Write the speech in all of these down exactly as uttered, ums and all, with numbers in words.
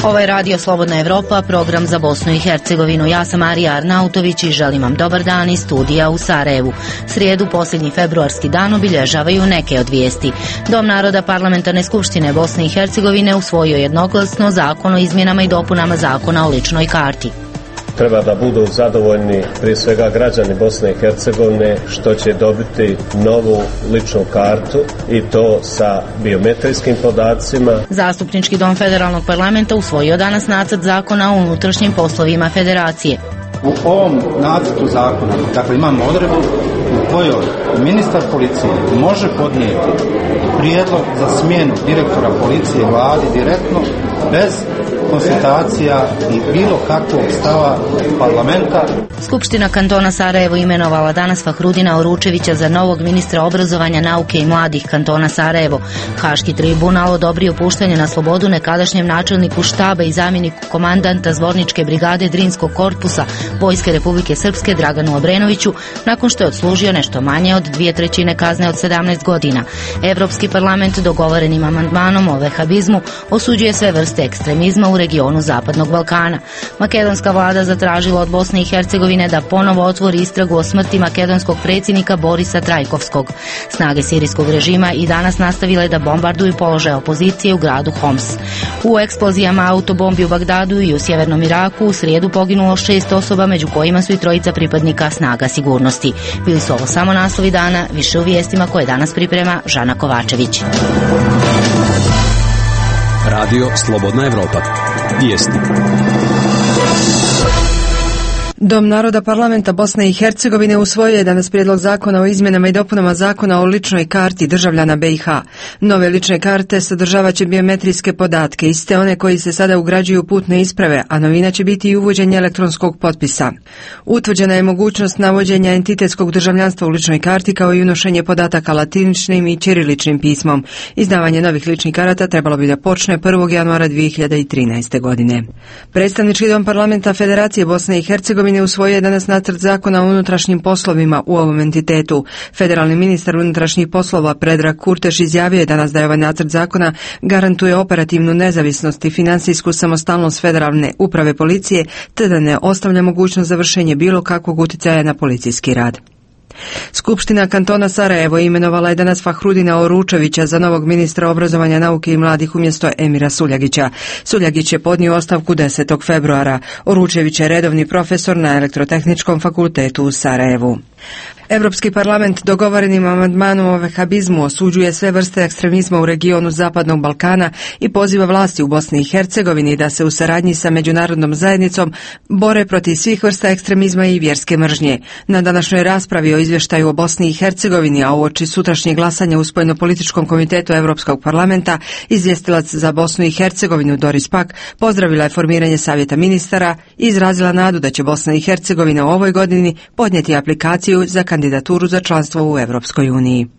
Ovo je Radio Slobodna Evropa, program za Bosnu i Hercegovinu. Ja sam Marija Arnautović i želim vam dobar dan iz studija u Sarajevu. Srijedu, posljednji februarski dan, obilježavaju neke od vijesti. Dom naroda Parlamentarne skupštine Bosne i Hercegovine usvojio jednoglasno zakon o izmjenama i dopunama zakona o ličnoj karti. Treba da budu zadovoljni prije svega građani Bosne i Hercegovine što će dobiti novu ličnu kartu i to sa biometrijskim podacima. Zastupnički dom Federalnog parlamenta usvojio danas nacrt zakona o unutrašnjim poslovima federacije. U ovom nacrtu zakona, dakle, imamo odredbu u kojoj ministar policije može podnijeti prijedlog za smjenu direktora policije vladi direktno, bez konsultacija i bilo kakvog stava parlamenta. Skupština kantona Sarajevo imenovala danas Fahrudina Oručevića za novog ministra obrazovanja, nauke i mladih kantona Sarajevo. Haški tribunal odobrio puštanje na slobodu nekadašnjem načelniku štaba i zamjeniku komandanta Zvorničke brigade Drinskog korpusa Vojske Republike Srpske Draganu Obrenoviću nakon što je odslužio nešto manje od dvije trećine kazne od sedamnaest godina. Evropski parlament dogovorenim amandmanom o vehabizmu osuđuje sve vrste ekstremizma u regionu Zapadnog Balkana. Makedonska vlada zatražila od Bosne i Hercegovine da ponovo otvori istragu o smrti makedonskog predsjednika Borisa Trajkovskog. Snage sirijskog režima i danas nastavile da bombarduju položaje opozicije u gradu Homs. U eksplozijama autobombi u Bagdadu i u sjevernom Iraku u srijedu poginulo šest osoba, među kojima su i trojica pripadnika snaga sigurnosti. Bili su ovo samo naslovi dana, više u vijestima koje danas priprema Žana Kovačević. Radio Slobodna Evropa. Vijesti. Dom naroda Parlamenta Bosne i Hercegovine usvojio je danas prijedlog zakona o izmjenama i dopunama zakona o ličnoj karti državljana B i H. Nove lične karte sadržavat će biometrijske podatke, iste one koji se sada ugrađuju u putne isprave, a novina će biti i uvođenje elektronskog potpisa. Utvrđena je mogućnost navođenja entitetskog državljanstva u ličnoj karti kao i unošenje podataka latiničnim i ćiriličnim pismom. Izdavanje novih ličnih karata trebalo bi da počne prvog januara dvije hiljade trinaeste. godine. Predstavnički dom Parlamenta Federacije Bosne i Hercegovine usvojio je danas nacrt zakona o unutrašnjim poslovima u ovom entitetu. Federalni ministar unutrašnjih poslova Predrag Kurteš izjavio je danas da je ovaj nacrt zakona garantuje operativnu nezavisnost i financijsku samostalnost federalne uprave policije, te da ne ostavlja mogućnost za vršenje bilo kakvog utjecaja na policijski rad. Skupština kantona Sarajevo imenovala je danas Fahrudina Oručevića za novog ministra obrazovanja, nauke i mladih umjesto Emira Suljagića. Suljagić je podnio ostavku desetog februara. Oručević je redovni profesor na Elektrotehničkom fakultetu u Sarajevu. Europski parlament dogovorenim amandmanom o vehabizmu osuđuje sve vrste ekstremizma u regionu Zapadnog Balkana i poziva vlasti u Bosni i Hercegovini da se u saradnji sa međunarodnom zajednicom bore protiv svih vrsta ekstremizma i vjerske mržnje. Na današnjoj raspravi o izvještaju o Bosni i Hercegovini, a uoči sutrašnjeg glasanja u Spoljnopolitičkom komitetu Europskog parlamenta, izvjestilac za Bosnu i Hercegovinu Doris Pack pozdravila je formiranje savjeta ministara i izrazila nadu da će Bosna i Hercegovina u ovoj godini podnijeti aplikaciju za kandidaturu za članstvo u Europskoj uniji.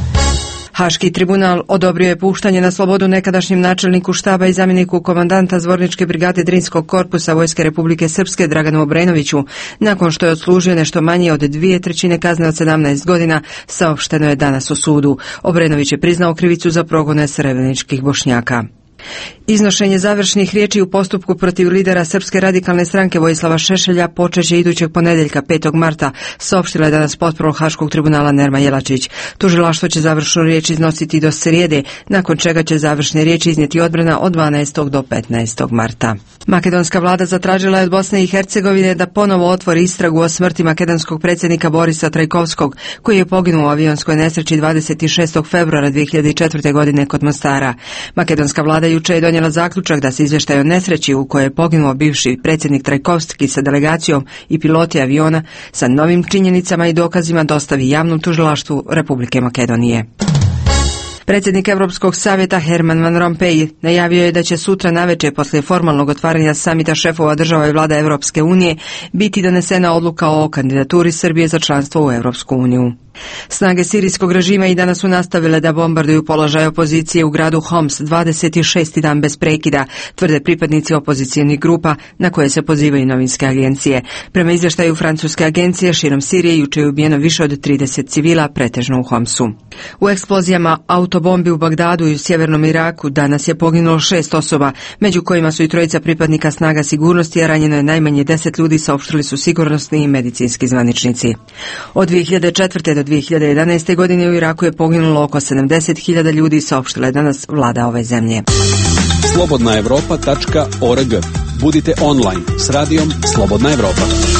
Haški tribunal odobrio je puštanje na slobodu nekadašnjem načelniku štaba i zamjeniku komandanta Zvorničke brigade Drinskog korpusa Vojske Republike Srpske Draganu Obrenoviću, nakon što je odslužio nešto manje od dvije trećine kazne od sedamnaest godina, saopšteno je danas u sudu. Obrenović je priznao krivicu za progone srebreničkih Bošnjaka. Iznošenje završnih riječi u postupku protiv lidera Srpske radikalne stranke Vojislava Šešelja počeće idućeg ponedjeljka petog marta, saopštila je danas potporok Haškog tribunala Nerma Jelačić. Tužilaštvo će završnu riječ iznositi do srijede, nakon čega će završne riječi iznijeti odbrana od dvanaestog do petnaestog marta. Makedonska vlada zatražila je od Bosne i Hercegovine da ponovo otvori istragu o smrti makedonskog predsjednika Borisa Trajkovskog, koji je poginuo u avionskoj nesreći dvadeset šestog februara dvije hiljade četvrte. godine kod Mostara. Makedonska vlada juče je donijela zaključak da se izvještaj o nesreći u kojoj je poginuo bivši predsjednik Trajkovski sa delegacijom i piloti aviona sa novim činjenicama i dokazima dostavi javnom tužilaštvu Republike Makedonije. Predsjednik Europskog savjeta Herman Van Rompuy najavio je da će sutra navečer poslije formalnog otvaranja samita šefova država i vlada Europske unije biti donesena odluka o kandidaturi Srbije za članstvo u Europsku uniju. Snage sirijskog režima i danas su nastavile da bombarduju položaj opozicije u gradu Homs dvadeset šesti dan bez prekida, tvrde pripadnici opozicijnih grupa na koje se pozivaju novinske agencije. Prema izvještaju francuske agencije, širom Sirije jučer je ubijeno više od trideset civila, pretežno u Homsu. U eksplozijama auto autobombi u Bagdadu i u sjevernom Iraku danas je poginulo šest osoba, među kojima su i trojica pripadnika snaga sigurnosti, a ranjeno je najmanje deset ljudi, saopštili su sigurnosni i medicinski zvaničnici. Od dvije hiljade četvrte do dvije hiljade jedanaeste. godine u Iraku je poginulo oko sedamdeset hiljada ljudi, saopštila je danas vlada ove zemlje. slobodna evropa tačka org. Budite online s radijom Slobodna Evropa.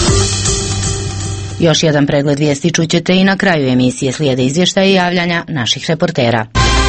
Još jedan pregled vijesti čućete i na kraju emisije. Slijede izvještaje i javljanja naših reportera.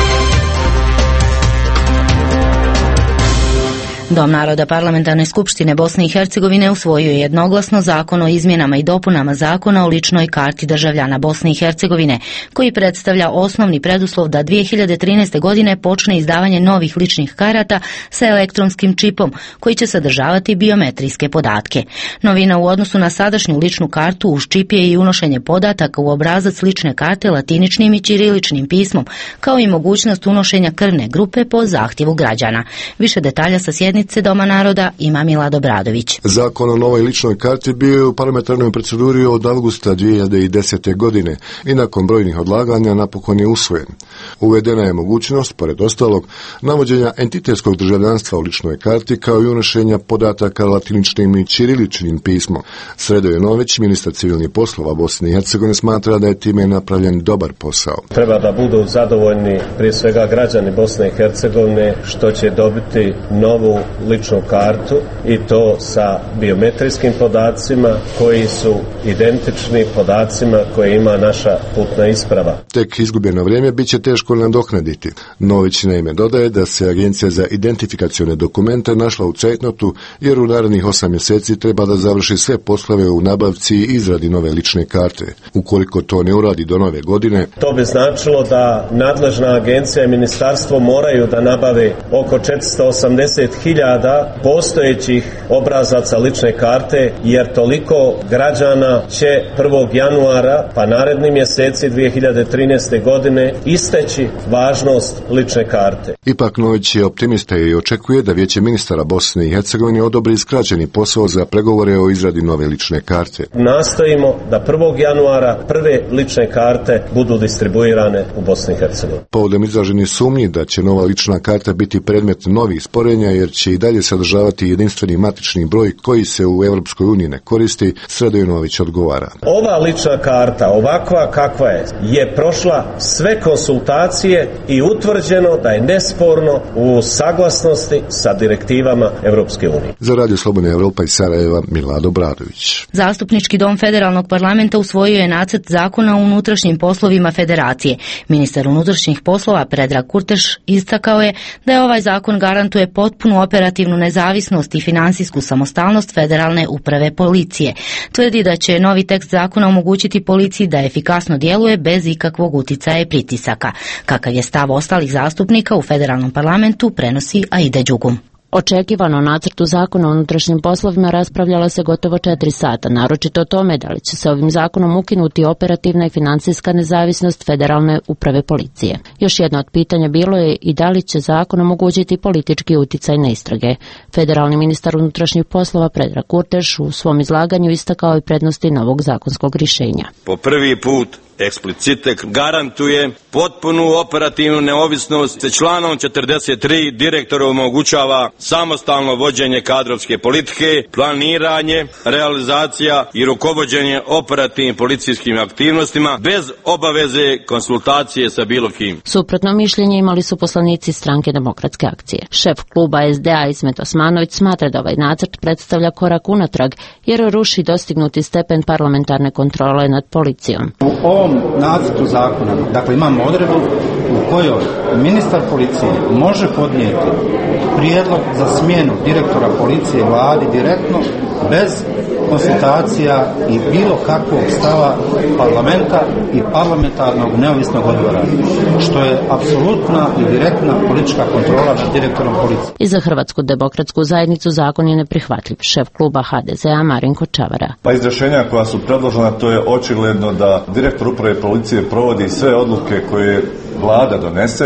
Dom naroda Parlamentarne skupštine Bosne i Hercegovine usvojio je jednoglasno zakon o izmjenama i dopunama zakona o ličnoj karti državljana Bosne i Hercegovine, koji predstavlja osnovni preduslov da dvije hiljade trinaeste. godine počne izdavanje novih ličnih karata sa elektronskim čipom, koji će sadržavati biometrijske podatke. Novina u odnosu na sadašnju ličnu kartu uz čip je i unošenje podataka u obrazac lične karte latiničnim i ćiriličnim pismom, kao i mogućnost unošenja krvne grupe po zahtjevu građana. Više detalja sa sjednice Doma naroda ima Milad Obradović. Zakon o novoj ličnoj karti bio je u parlamentarnoj proceduri od avgusta dvije hiljade desete. godine i nakon brojnih odlaganja napokon je usvojen. Uvedena je mogućnost, pored ostalog, navođenja entitetskog državljanstva u ličnoj karti kao i unošenja podataka latiničnim i ćiriličnim pismom. Sredo Jovanović, ministar civilnih poslova Bosne i Hercegovine, smatra da je time napravljen dobar posao. Treba da budu zadovoljni prije svega građani Bosne i Hercegovine što će dobiti novu ličnu kartu i to sa biometrijskim podacima koji su identični podacima koje ima naša putna isprava. Tek izgubljeno vrijeme bit će teško nadoknaditi. Nović naime dodaje da se Agencija za identifikacione dokumente našla u cejtnotu jer u narednih osam mjeseci treba da završi sve poslove u nabavci i izradi nove lične karte. Ukoliko to ne uradi do nove godine, to bi značilo da nadležna agencija i ministarstvo moraju da nabave oko četiristo osamdeset hiljada postojećih obrazaca lične karte, jer toliko građana će prvog januara pa naredni mjeseci dvije hiljade trinaeste. godine isteći važnost lične karte. Ipak Nović je optimista i očekuje da Vijeće ministara Bosne i Hercegovine odobri skraćeni posao za pregovore o izradi nove lične karte. Nastojimo da prvog januara prve lične karte budu distribuirane u Bosni i Hercegovini. Povodom izraženi sumnji da će nova lična karta biti predmet novih sporenja jer će i dalje sadržavati jedinstveni matični broj koji se u Europskoj uniji ne koristi, Sredo Jovanović odgovara. Ova lična karta, ovakva kakva je, je prošla sve konsultacije i utvrđeno da je nesporno u saglasnosti sa direktivama Europske unije. Za Radio Slobodna Evropa iz Sarajeva, Milad Obradović. Zastupnički dom Federalnog parlamenta usvojio je nacrt zakona o unutrašnjim poslovima federacije. Ministar unutrašnjih poslova Predrag Kurteš istakao je da je ovaj zakon garantuje potpunu operativnu nezavisnost i finansijsku samostalnost federalne uprave policije. Tvrdi da će novi tekst zakona omogućiti policiji da efikasno djeluje bez ikakvog uticaja i pritisaka. Kakav je stav ostalih zastupnika u federalnom parlamentu, prenosi Aida Đugum. Očekivano nacrtu zakona o unutrašnjim poslovima raspravljalo se gotovo četiri sata, naročito o tome da li će se ovim zakonom ukinuti operativna i financijska nezavisnost federalne uprave policije. Još jedno od pitanja bilo je i da li će zakon omogućiti politički uticaj na istrage. Federalni ministar unutrašnjih poslova Predrag Kurteš u svom izlaganju istakao i prednosti novog zakonskog rješenja. Po prvi put eksplicite garantuje potpunu operativnu neovisnost, se članom četrdeset tri direktoru omogućava samostalno vođenje kadrovske politike, planiranje, realizacija i rukovođenje operativnim policijskim aktivnostima bez obaveze konsultacije sa bilo kim. Suprotno mišljenje imali su poslanici stranke Demokratske akcije. Šef kluba es de a Ismet Osmanović smatra da ovaj nacrt predstavlja korak unatrag jer ruši dostignuti stepen parlamentarne kontrole nad policijom. U ovom nacrtu zakona, dakle, imamo odredbu u kojoj ministar policije može podnijeti prijedlog za smjenu direktora policije vladi direktno, bez konsultacija i bilo kakvog stava parlamenta i parlamentarnog neovisnog odbora, što je apsolutna i direktna politička kontrola nad direktorom policije. I za Hrvatsku demokratsku zajednicu zakon je neprihvatljiv. Šef kluba ha de ze a Marinko Čavara. Pa iz rješenja koja su predložena, to je očigledno da direktor uprave policije provodi sve odluke koje vlada donese,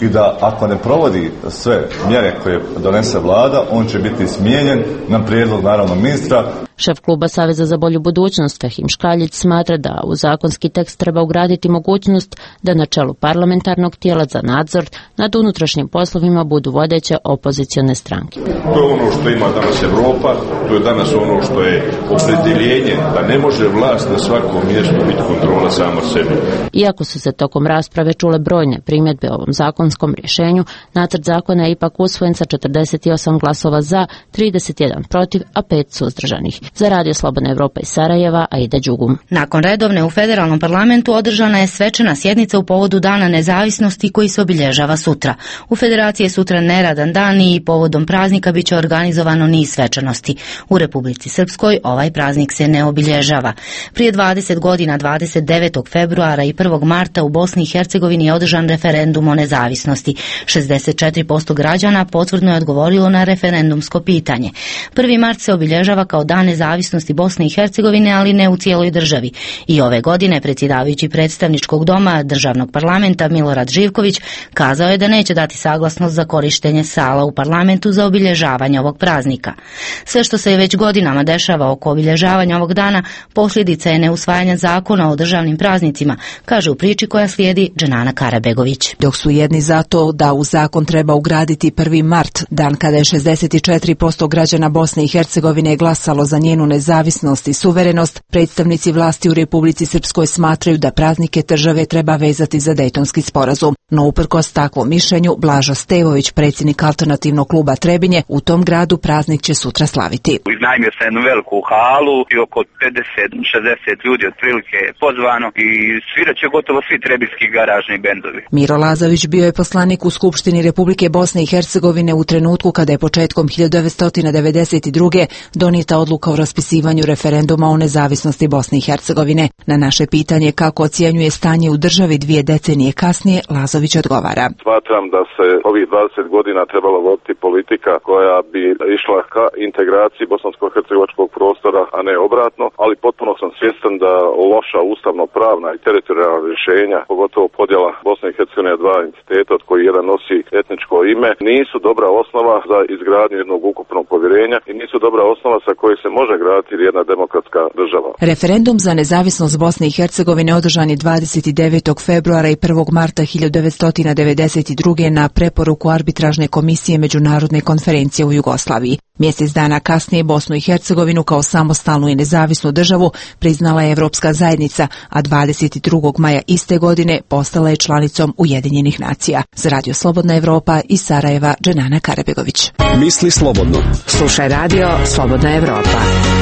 i da ako ne provodi sve mjere koje donese vlada, on će biti smijenjen na prijedlog naravno ministra. Šef kluba Saveza za bolju budućnost Fehim Škaljić smatra da u zakonski tekst treba ugraditi mogućnost da na čelu parlamentarnog tijela za nadzor nad unutrašnjim poslovima budu vodeće opozicione stranke. To je ono što ima danas Evropa, to je danas ono što je opredjeljenje da ne može vlast na svakom mjestu biti kontrola sama sebi. Iako su se tokom rasprave čule brojne primjedbe o ovom zakonskom rješenju, nacrt zakona je ipak usvojen sa četrdeset osam glasova za, trideset jedan protiv, a pet suzdržanih. Za Radio Slobodna Evropa iz Sarajeva, Aida Đugum. Nakon redovne u federalnom parlamentu održana je svečana sjednica u povodu Dana nezavisnosti koji se obilježava sutra. U Federaciji je sutra neradan dan i povodom praznika biće organizovano niz svečanosti. U Republici Srpskoj ovaj praznik se ne obilježava. Prije dvadeset godina, dvadeset devetog februara i prvog marta u Bosni i Hercegovini je održan referendum o nezavisnosti. šezdeset četiri posto građana potvrdno je odgovorilo na referendumsko pitanje. prvi mart se obilježava kao dan nezavisnosti Bosne i Hercegovine, ali ne u cijeloj državi. I ove godine predsjedavajući predstavničkog doma državnog parlamenta Milorad Živković kazao je da neće dati saglasnost za korištenje sala u parlamentu za obilježavanje ovog praznika. Sve što se je već godinama dešava oko obilježavanja ovog dana posljedica je neusvajanja zakona o državnim praznicima, kaže u priči koja slijedi Dženana Karabegović. Dok su jedni za to da u zakon treba ugraditi prvi mart, dan kada je šezdeset četiri posto građana Bosne i Hercegovine glasalo za njenu nezavisnost i suverenost, predstavnici vlasti u Republici Srpskoj smatraju da praznike države treba vezati za Dejtonski sporazum. No uprkos takvom mišljenju, Blažo Stevović, predsjednik alternativnog kluba Trebinje, u tom gradu praznik će sutra slaviti. Iznajmio sam jednu veliku halu i oko pedeset do šezdeset ljudi otprilike je pozvano i svirat će gotovo svi trebinski garažni bendovi. Miro Lazović bio je poslanik u Skupštini Republike Bosne i Hercegovine u trenutku kada je početkom hiljadu devetsto devedeset druge donijeta odluka o raspisivanju referenduma o nezavisnosti Bosne i Hercegovine. Na naše pitanje kako ocjenjuje stanje u državi dvije decenije kasnije, Lazović odgovara. Smatram da se ovih dvadeset godina trebala voditi politika koja bi išla ka integraciji bosansko-hercegovačkog prostora, a ne obratno, ali potpuno sam svjestan da loša ustavno-pravna i teritorijalna rješenja, pogotovo podjela Bosne i Hercegovine dva entiteta od koji jedan nosi etničko ime, nisu dobra osnova za izgradnju jednog ukupnog povjerenja i nisu dobra osnova sa kojoj se može graditi jedna demokratska država. Referendum za nezavisnost Bosne i Hercegovine održan je dvadeset devetog februara i prvog marta hiljadu devetsto devedeset druge na preporuku arbitražne komisije Međunarodne konferencije u Jugoslaviji. Mjesec dana kasnije Bosnu i Hercegovinu kao samostalnu i nezavisnu državu priznala je Evropska zajednica, a dvadeset drugog maja iste godine postala je članicom Ujedinjenih nacija. Za Radio Slobodna Evropa iz Sarajeva, Dženana Karabegović. Misli slobodno. Slušaj Radio Slobodna Evropa.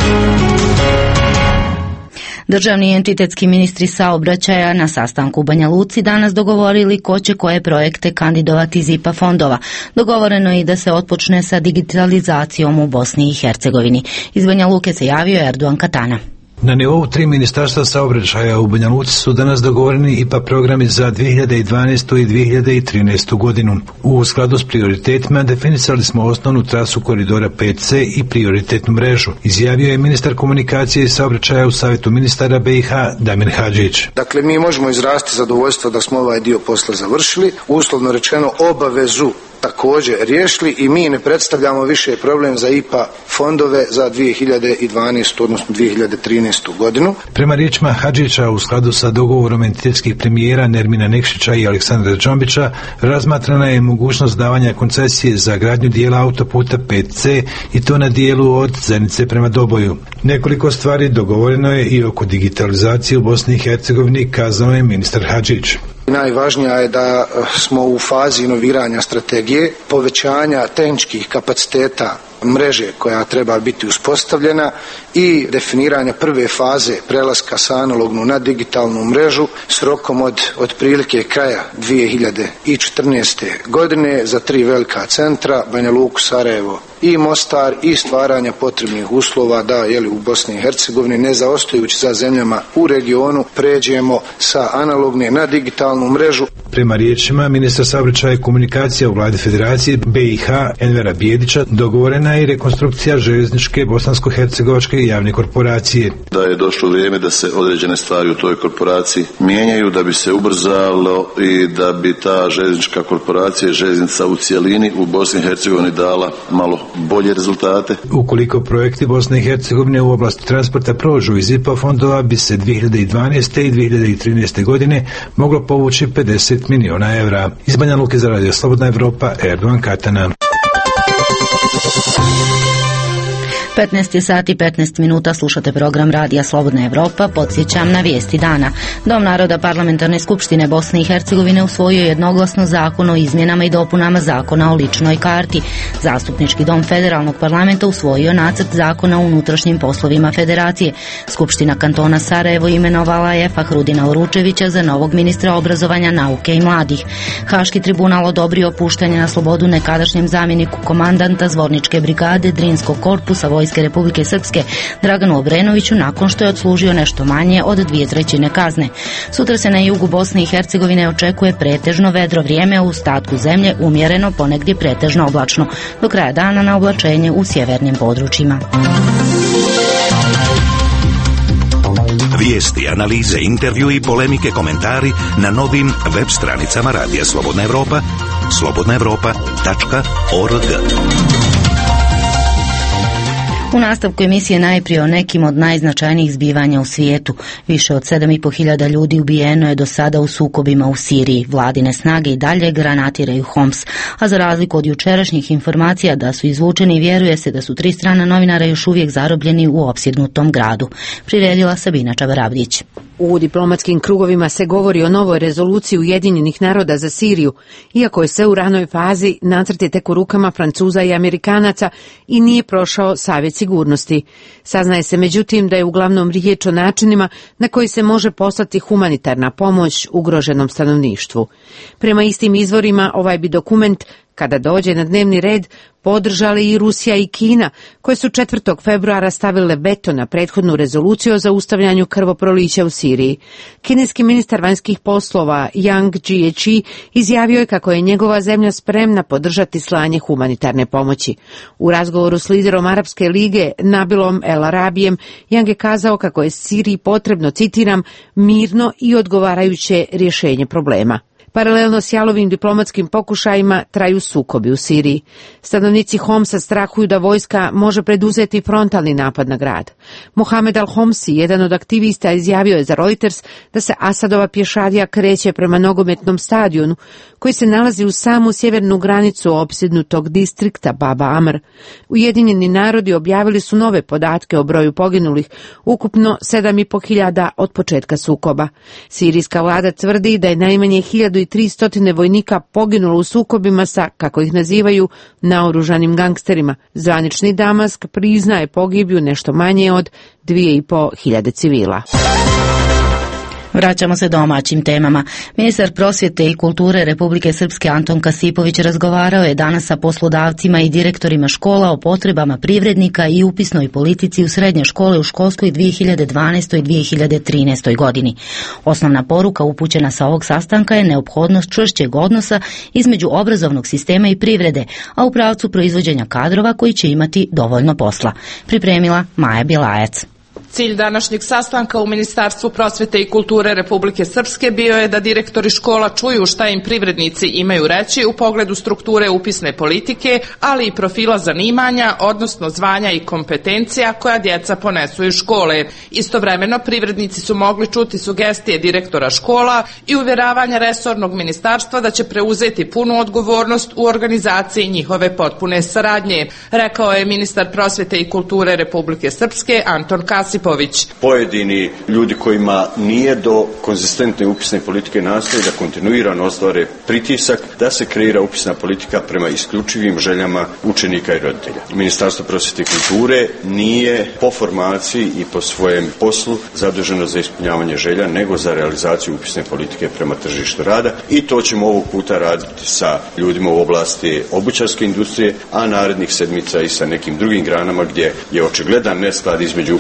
Državni i entitetski ministri saobraćaja na sastanku u Banja Luci danas dogovorili ko će koje projekte kandidovati iz I P A fondova. Dogovoreno je i da se otpočne sa digitalizacijom u Bosni i Hercegovini. Iz Banja Luke se javio Erdogan Katana. Na nivou tri ministarstva saobraćaja u Banja Luci su danas dogovoreni I P A programi za dvije hiljade dvanaestu i dvije hiljade trinaestu godinu. U skladu s prioritetima definisali smo osnovnu trasu koridora pet C i prioritetnu mrežu, izjavio je ministar komunikacije i saobraćaja u Savjetu ministara B i H Damir Hadžić. Dakle, mi možemo izraziti zadovoljstvo da smo ovaj dio posla završili, uslovno rečeno obavezu također riješili i mi ne predstavljamo više problem za I P A fondove za dvije hiljade dvanaestu odnosno dvije hiljade trinaestu godinu. Prema riječima Hadžića, u skladu sa dogovorom entitetskih premijera Nermina Nekšića i Aleksandra Džombića, razmatrana je mogućnost davanja koncesije za gradnju dijela autoputa pet C i to na dijelu od Zenice prema Doboju. Nekoliko stvari dogovoreno je i oko digitalizacije u Bosni i Hercegovini, kazao je ministar Hadžić. Najvažnija je da smo u fazi inoviranja strategije, povećanja tehničkih kapaciteta mreže koja treba biti uspostavljena i definiranja prve faze prelaska sa analognu na digitalnu mrežu s rokom od otprilike kraja dvije hiljade četrnaeste. godine za tri velika centra, Banja Luku, Sarajevo i Mostar, i stvaranja potrebnih uslova da jeli, u Bosni i Hercegovini, ne zaostajući za zemljama u regionu, pređemo sa analogne na digitalnu mrežu. Prema riječima ministra saobraćaja i komunikacija u vladi Federacije B i H Envera Bijedića, dogovorena izmjena i rekonstrukcija željezničke bosansko-hercegovačke javne korporacije. Da je došlo vrijeme da se određene stvari u toj korporaciji mijenjaju, da bi se ubrzalo i da bi ta željeznička korporacija, željeznica u cijelini u Bosni i Hercegovini dala malo bolje rezultate. Ukoliko projekti Bosne i Hercegovine u oblasti transporta prođu iz I P A fondova, bi se dvije hiljade dvanaeste. i dvije hiljade trinaeste. godine moglo povući pedeset miliona evra. Iz Banja Luke za Radio Slobodna Evropa, Erdovan Katana. petnaest sati i petnaest minuta, slušate program Radija Slobodna Evropa. Podsjećam na vijesti dana. Dom naroda Parlamentarne skupštine Bosne i Hercegovine usvojio jednoglasno zakon o izmjenama i dopunama zakona o ličnoj karti. Zastupnički dom federalnog parlamenta usvojio nacrt zakona o unutrašnjim poslovima federacije. Skupština kantona Sarajevo imenovala je Fahrudina Uručevića za novog ministra obrazovanja, nauke i mladih. Haški tribunal odobrio puštanje na slobodu nekadašnjem zamjeniku komandanta Zvorničke brigade Drinskog korpusa Vojske Republike Srpske Draganu Obrenoviću nakon što je odslužio nešto manje od dvije trećine kazne. Sutra se na jugu Bosne i Hercegovine očekuje pretežno vedro vrijeme, u ostatku zemlje umjereno, ponegdje pretežno oblačno. Do kraja dana na oblačenje u sjevernim područjima. Vijesti, analize, intervju i polemike, komentari na novim web stranicama Radija Slobodna Evropa, slobodna evropa tačka org. U nastavku emisije najprije o nekim od najznačajnijih zbivanja u svijetu. Više od sedam i po hiljada ljudi ubijeno je do sada u sukobima u Siriji. Vladine snage i dalje granatiraju Homs, a za razliku od jučerašnjih informacija da su izvučeni, vjeruje se da su tri strana novinara još uvijek zarobljeni u opsjednutom gradu. Priredila Sabina Čabarabdić. U diplomatskim krugovima se govori o novoj rezoluciji Ujedinjenih naroda za Siriju, iako je sve u ranoj fazi, nacrt je tek u rukama Francuza i Amerikanaca i nije prošao Savjet sigurnosti. Saznaje se međutim da je uglavnom riječ o načinima na koji se može poslati humanitarna pomoć ugroženom stanovništvu. Prema istim izvorima, ovaj bi dokument, kada dođe na dnevni red, podržali i Rusija i Kina, koje su četvrtog februara stavile veto na prethodnu rezoluciju o zaustavljanju krvoprolića u Siriji. Kineski ministar vanjskih poslova Yang Jiechi izjavio je kako je njegova zemlja spremna podržati slanje humanitarne pomoći. U razgovoru s liderom Arapske lige Nabilom El Arabijem, Yang je kazao kako je Siriji potrebno, citiram, mirno i odgovarajuće rješenje problema. Paralelno s jalovim diplomatskim pokušajima traju sukobi u Siriji. Stanovnici Homsa strahuju da vojska može preduzeti frontalni napad na grad. Mohamed Al-Homsi, jedan od aktivista, izjavio je za Reuters da se Asadova pješadija kreće prema nogometnom stadionu koji se nalazi u samu sjevernu granicu opsjednutog distrikta Baba Amr. Ujedinjeni narodi objavili su nove podatke o broju poginulih, ukupno sedam i po hiljada od početka sukoba. Sirijska vlada tvrdi da je najmanje hiljadu i tristo vojnika poginulo u sukobima sa, kako ih nazivaju, naoružanim gangsterima. Zvanični Damask priznaje pogibiju nešto manje od dvije i po hiljade civila. Vraćamo se domaćim temama. Ministar prosvjete i kulture Republike Srpske Anton Kasipović razgovarao je danas sa poslodavcima i direktorima škola o potrebama privrednika i upisnoj politici u srednje škole u školskoj dvije hiljade dvanaestoj i dvije hiljade trinaestoj godini. Osnovna poruka upućena sa ovog sastanka je neophodnost čvršćeg odnosa između obrazovnog sistema i privrede, a u pravcu proizvođenja kadrova koji će imati dovoljno posla. Pripremila Maja Bjelajac. Cilj današnjeg sastanka u Ministarstvu prosvjete i kulture Republike Srpske bio je da direktori škola čuju šta im privrednici imaju reći u pogledu strukture upisne politike, ali i profila zanimanja, odnosno zvanja i kompetencija koja djeca ponesu iz škole. Istovremeno, privrednici su mogli čuti sugestije direktora škola i uvjeravanja resornog ministarstva da će preuzeti punu odgovornost u organizaciji njihove potpune saradnje, rekao je ministar prosvjete i kulture Republike Srpske Anton Kasipović. Pojedini ljudi kojima nije do konzistentne upisne politike nastoji da kontinuirano ostvare pritisak da se kreira upisna politika prema isključivim željama učenika i roditelja. Ministarstvo prosvjete i kulture nije po formaciji i po svojem poslu zaduženo za ispunjavanje želja, nego za realizaciju upisne politike prema tržištu rada, i to ćemo ovog puta raditi sa ljudima u oblasti obućarske industrije, a narednih sedmica i sa nekim drugim granama gdje je očigledan nesklad između upisne politike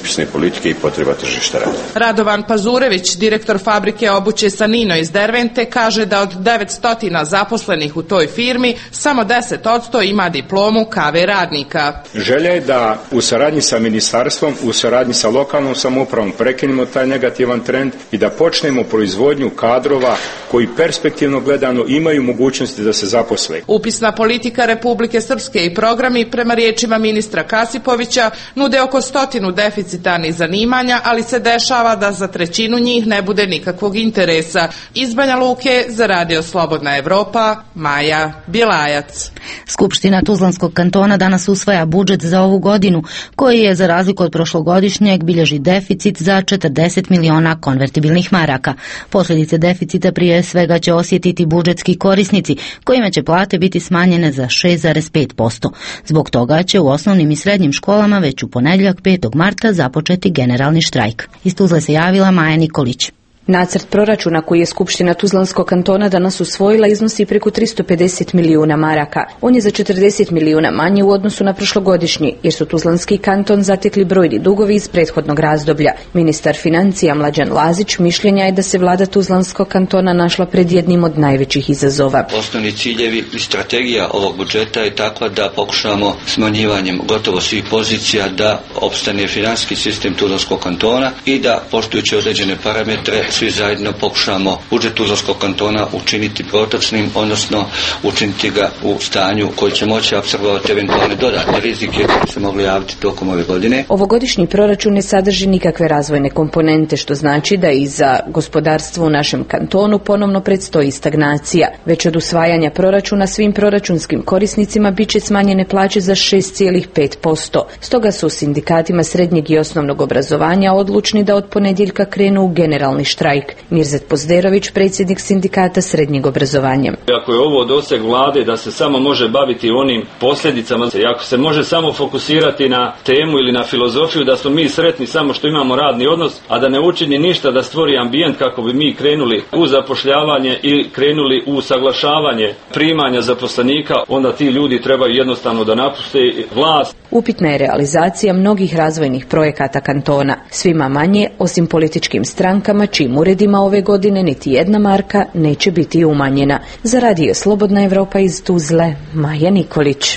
politike i potreba tržišta rada. Radovan Pazurević, direktor fabrike obuće Sanino iz Dervente, kaže da od devetsto zaposlenih u toj firmi samo deset posto ima diplomu K V radnika. Želja je da u saradnji sa ministarstvom, u saradnji sa lokalnom samoupravom prekinemo taj negativan trend i da počnemo proizvodnju kadrova koji perspektivno gledano imaju mogućnosti da se zaposle. Upisna politika Republike Srpske i programi, prema riječima ministra Kasipovića, nude oko stotinu deficitarnih zanimanja, ali se dešava da za trećinu njih ne bude nikakvog interesa. Iz Banja Luke za Radio Slobodna Evropa, Maja Bjelajac. Skupština Tuzlanskog kantona danas usvaja budžet za ovu godinu, koji je za razliku od prošlogodišnjeg bilježi deficit za četrdeset miliona konvertibilnih maraka. Posljedice deficita prije svega će osjetiti budžetski korisnici, kojima će plate biti smanjene za šest zarez pet posto. Zbog toga će u osnovnim i srednjim školama već u ponedjeljak petog marta započeti generalni štrajk. Iz Tuzle se javila Maja Nikolić. Nacrt proračuna koji je Skupština Tuzlanskog kantona danas usvojila iznosi preko tristo pedeset milijuna maraka. On je za četrdeset milijuna manje u odnosu na prošlogodišnji, jer su Tuzlanski kanton zatekli brojni dugovi iz prethodnog razdoblja. Ministar financija Mlađan Lazić mišljenja je da se vlada Tuzlanskog kantona našla pred jednim od najvećih izazova. Osnovni ciljevi i strategija ovog budžeta je takva da pokušamo smanjivanjem gotovo svih pozicija da opstane financijski sistem Tuzlanskog kantona i da, poštujući određene parametre, svi zajedno pokušamo budžet Tuzlanskog kantona učiniti protočnim, odnosno učiniti ga u stanju koji će moći apsorbovati eventualne dodatne rizike koji se mogli javiti tokom ove godine. Ovogodišnji proračun ne sadrži nikakve razvojne komponente, što znači da i za gospodarstvo u našem kantonu ponovno predstoji stagnacija. Već od usvajanja proračuna svim proračunskim korisnicima bit će smanjene plaće za šest zarez pet posto. Stoga su sindikatima srednjeg i osnovnog obrazovanja odlučni da od ponedjeljka krenu u generalni štrajk. Mirzet Pozderović, predsjednik sindikata srednjeg obrazovanja. Ako je ovo doseg vlade da se samo može baviti onim posljedicama, i ako se može samo fokusirati na temu ili na filozofiju da smo mi sretni samo što imamo radni odnos, a da ne učini ništa da stvori ambijent kako bi mi krenuli u zapošljavanje i krenuli u saglašavanje primanja zaposlenika, onda ti ljudi trebaju jednostavno da napuste vlast. Upitna je realizacija mnogih razvojnih projekata kantona, svima manje osim političkim strankama čijim uredima ove godine niti jedna marka neće biti umanjena. Za Radio Slobodna Evropa iz Tuzle, Maja Nikolić.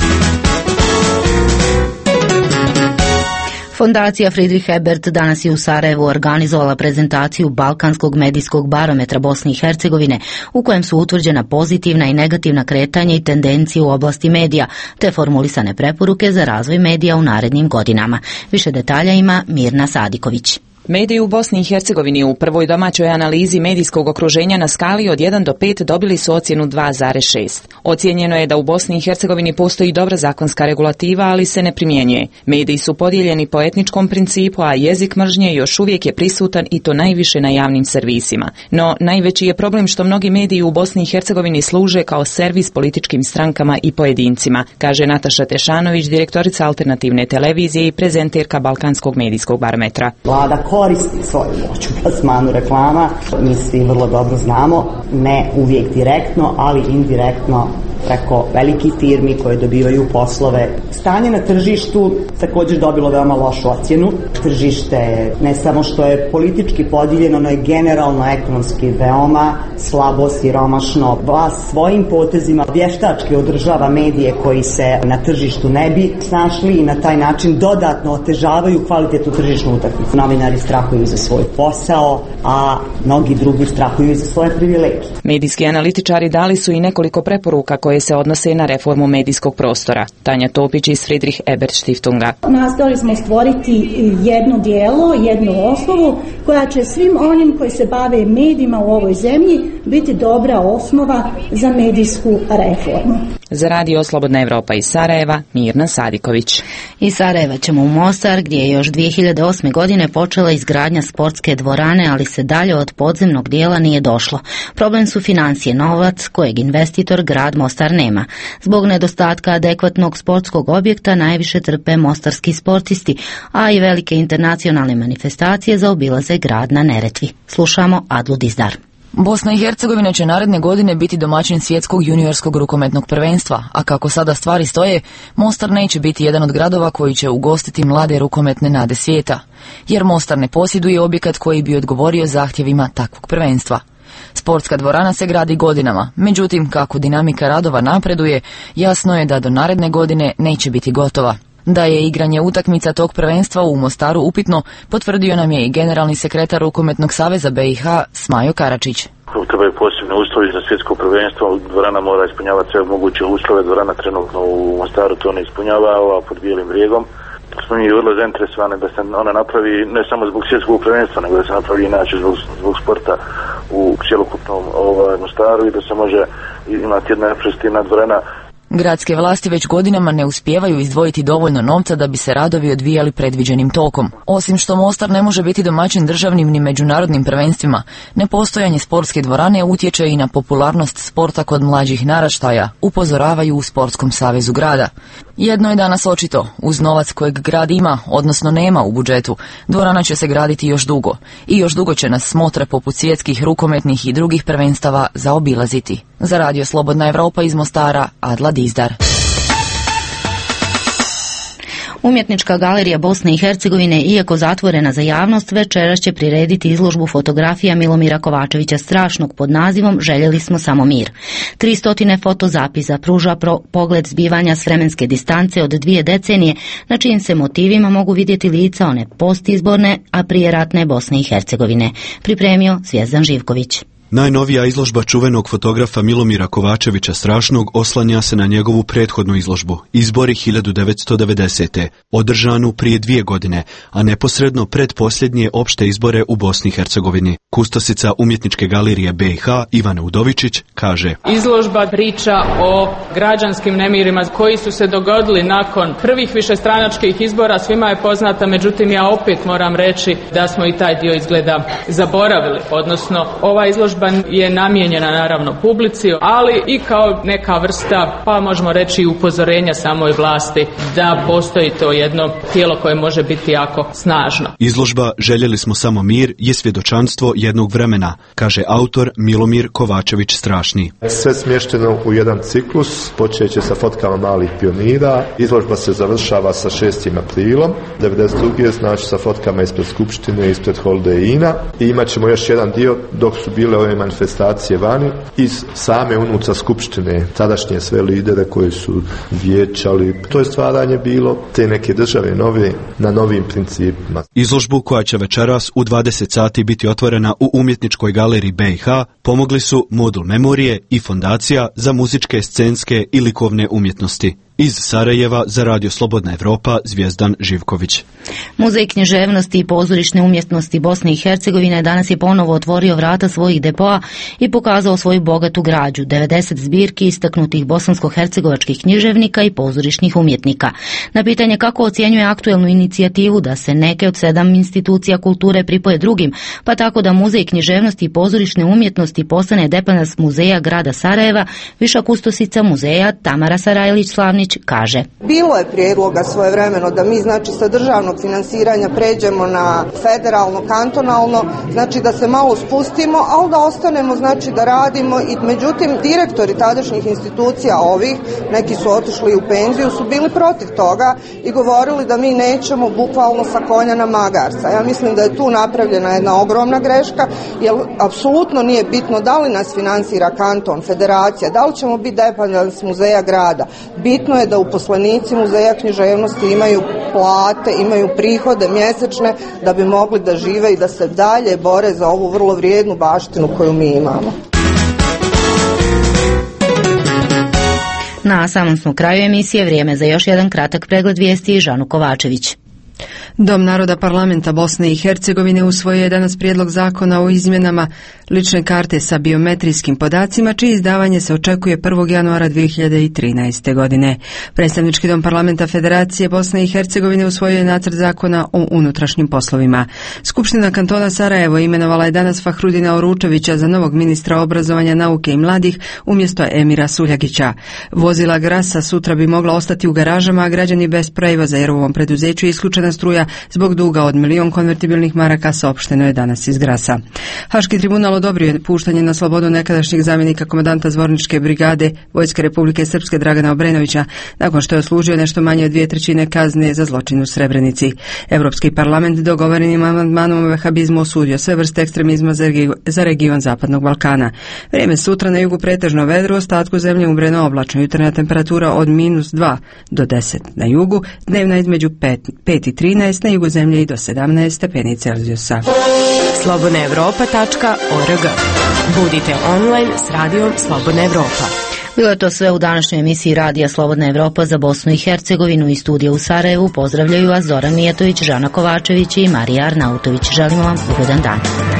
Fondacija Friedrich Ebert danas je u Sarajevu organizovala prezentaciju Balkanskog medijskog barometra Bosne i Hercegovine, u kojem su utvrđena pozitivna i negativna kretanja i tendencije u oblasti medija, te formulisane preporuke za razvoj medija u narednim godinama. Više detalja ima Mirna Sadiković. Mediji u Bosni i Hercegovini u prvoj domaćoj analizi medijskog okruženja na skali od jedan do pet dobili su ocjenu dva zarez šest. Ocijenjeno je da u Bosni i Hercegovini postoji dobra zakonska regulativa, ali se ne primjenjuje. Mediji su podijeljeni po etničkom principu, a jezik mržnje još uvijek je prisutan i to najviše na javnim servisima. No, najveći je problem što mnogi mediji u Bosni i Hercegovini služe kao servis političkim strankama i pojedincima, kaže Nataša Tešanović, direktorica alternativne televizije i prezenterka Balkanskog medijskog barometra. Vlada koristi svoju moć u plasmanu reklama. Mi svi vrlo dobro znamo, ne uvijek direktno, ali indirektno preko velikih firmi koje dobivaju poslove. Stanje na tržištu također dobilo veoma lošu ocjenu. Tržište ne samo što je politički podijeljeno, no je generalno ekonomski veoma slabo, siromašno. Vlast svojim potezima vještački održava medije koji se na tržištu ne bi snašli i na taj način dodatno otežavaju kvalitetnu tržišnu utakmicu. Novinari strahuju za svoj posao, a mnogi drugi strahuju za svoje privilegije. Medijski analitičari dali su i nekoliko preporuka koje se odnose na reformu medijskog prostora. Tanja Topić iz Friedrich Ebert Stiftunga. Nastojali smo stvoriti jedno dijelo, jednu osnovu koja će svim onim koji se bave medijima u ovoj zemlji biti dobra osnova za medijsku reformu. Za Radio Slobodna Evropa iz Sarajeva, Mirna Sadiković. Iz Sarajeva ćemo u Mostar, gdje je još dvije hiljade osme. godine počela izgradnja sportske dvorane, ali se dalje od podzemnog dijela nije došlo. Problem su financije, novac kojeg investitor grad Mostar nema. Zbog nedostatka adekvatnog sportskog objekta najviše trpe mostarski sportisti, a i velike internacionalne manifestacije zaobilaze grad na Neretvi. Slušamo Adlu Dizdar. Bosna i Hercegovina će naredne godine biti domaćin svjetskog juniorskog rukometnog prvenstva, a kako sada stvari stoje, Mostar neće biti jedan od gradova koji će ugostiti mlade rukometne nade svijeta, jer Mostar ne posjeduje objekat koji bi odgovorio zahtjevima takvog prvenstva. Sportska dvorana se gradi godinama, međutim kako dinamika radova napreduje, jasno je da do naredne godine neće biti gotova. Da je igranje utakmica tog prvenstva u Mostaru upitno, potvrdio nam je i generalni sekretar Rukometnog saveza B i H Smajo Karačić. Trebaju posebne uslovi za svjetsko prvenstvo, dvorana mora ispunjavati sve moguće uslove, dvorana trenutno u Mostaru to ne ispunjava, ova pod bijelim brijegom. Smo mi vrlo zainteresovani da se ona napravi ne samo zbog svjetskog prvenstva, nego da se napravi inače zbog, zbog sporta u cjelokupnom ovaj, Mostaru i da se može imati jedna reprezentativna dvorana. Gradske vlasti već godinama ne uspijevaju izdvojiti dovoljno novca da bi se radovi odvijali predviđenim tokom. Osim što Mostar ne može biti domaćin državnim ni međunarodnim prvenstvima, nepostojanje sportske dvorane utječe i na popularnost sporta kod mlađih naraštaja, upozoravaju u Sportskom savezu grada. Jedno je danas očito, uz novac kojeg grad ima, odnosno nema u budžetu, dvorana će se graditi još dugo i još dugo će nas smotre poput svjetskih rukometnih i drugih prvenstava zaobilaziti. Za Radio Slobodna Evropa iz Mostara, Adla Dizdar. Umjetnička galerija Bosne i Hercegovine, iako zatvorena za javnost, večeras će prirediti izložbu fotografija Milomira Kovačevića Strašnog pod nazivom Željeli smo samo mir. Tristotine fotozapisa pruža pro pogled zbivanja s vremenske distance od dvije decenije, na čijim se motivima mogu vidjeti lica one postizborne, a prije ratne Bosne i Hercegovine. Pripremio Zvjezdan Živković. Najnovija izložba čuvenog fotografa Milomira Kovačevića Strašnog oslanja se na njegovu prethodnu izložbu, Izbori hiljadu devetsto devedesete. održanu prije dvije godine, a neposredno pred posljednje opšte izbore u Bosni i Hercegovini. Kustosica Umjetničke galerije B i H Ivana Udovičić kaže: Izložba priča o građanskim nemirima koji su se dogodili nakon prvih višestranačkih izbora, svima je poznata, međutim ja opet moram reći da smo i taj dio izgleda zaboravili, odnosno ova izložba je namijenjena naravno publici, ali i kao neka vrsta, pa možemo reći, upozorenja samoj vlasti da postoji to jedno tijelo koje može biti jako snažno. Izložba Željeli smo samo mir je svjedočanstvo jednog vremena, kaže autor Milomir Kovačević Strašni. Sve smješteno u jedan ciklus, počeće sa fotkama malih pionira, izložba se završava sa šestim aprilom devedeset druge znači sa fotkama ispred Skupštine, ispred Holdejina, i imat ćemo još jedan dio dok su bile ove manifestacije vani iz same unutra Skupštine, tadašnje sve lidere koji su vijećali. To je stvaranje bilo te neke države nove na novim principima. Izložbu koja će večeras u dvadeset sati biti otvorena u Umjetničkoj galeriji B i H pomogli su Modul Memorije i Fondacija za muzičke, scenske i likovne umjetnosti. Iz Sarajeva za Radio Slobodna Evropa, Zvjezdan Živković. Muzej književnosti i pozorišne umjetnosti Bosne i Hercegovine danas je ponovo otvorio vrata svojih depoa i pokazao svoju bogatu građu, devedeset zbirki istaknutih bosansko-hercegovačkih književnika i pozorišnih umjetnika. Na pitanje kako ocjenjuje aktuelnu inicijativu da se neke od sedam institucija kulture pripoje drugim, pa tako da Muzej književnosti i pozorišne umjetnosti postane depanas muzeja grada Sarajeva, viša kustosica muzeja Tamara Sarajlić-Slavnić kaže: Bilo je prijedloga svojevremeno da mi znači sa državnog finansiranja pređemo na federalno, kantonalno, znači da se malo spustimo, ali da ostanemo znači da radimo, i međutim direktori tadašnjih institucija ovih, neki su otišli u penziju, su bili protiv toga i govorili da mi nećemo bukvalno sa konja na magarca. Ja mislim da je tu napravljena jedna ogromna greška, jer apsolutno nije bitno da li nas finansira kanton, federacija, da li ćemo biti depanans muzeja grada. Bitno je da uposlenici muzeja književnosti imaju plate, imaju prihode mjesečne da bi mogli da žive i da se dalje bore za ovu vrlo vrijednu baštinu koju mi imamo. Na samom smo kraju emisije, vrijeme za još jedan kratak pregled vijesti i Žanu Kovačević. Dom naroda parlamenta Bosne i Hercegovine usvojio je danas prijedlog zakona o izmjenama lične karte sa biometrijskim podacima, čije izdavanje se očekuje prvog januara dvije hiljade trinaeste. godine. Predstavnički dom parlamenta Federacije Bosne i Hercegovine usvojio je nacrt zakona o unutrašnjim poslovima. Skupština kantona Sarajevo imenovala je danas Fahrudina Oručevića za novog ministra obrazovanja, nauke i mladih umjesto Emira Suljagića. Vozila Grasa sutra bi mogla ostati u garažama, a građani bez prevoza jer u ovom preduzeću je isključena struja stečaja zbog duga od milion konvertibilnih maraka, saopšteno je danas iz Grasa. Haški tribunal odobrio je puštanje na slobodu nekadašnjeg zamjenika komandanta Zvorničke brigade Vojske Republike Srpske Dragana Obrenovića, nakon što je odslužio nešto manje od dvije trećine kazne za zločin u Srebrenici. Europski parlament dogovorenim amandmanom o vehabizmu osudio sve vrste ekstremizma za region Zapadnog Balkana. Vrijeme sutra na jugu pretežno vedro, ostatku zemlje umbreno oblačno, jutarnja temperatura od minus dva do deset na jugu, dnevna između pet i trinaest, na jugu zemlje i do sedamnaest stepeni Celzijusa. slobodna europa tačka org. Budite online s radijom Slobodna Evropa. Bilo je to sve u današnjoj emisiji Radija Slobodna Evropa za Bosnu i Hercegovinu. Iz studija u Sarajevu pozdravljaju vas Zoran Mijatović, Žana Kovačević i Marija Arnautović. Želimo vam ugodan dan.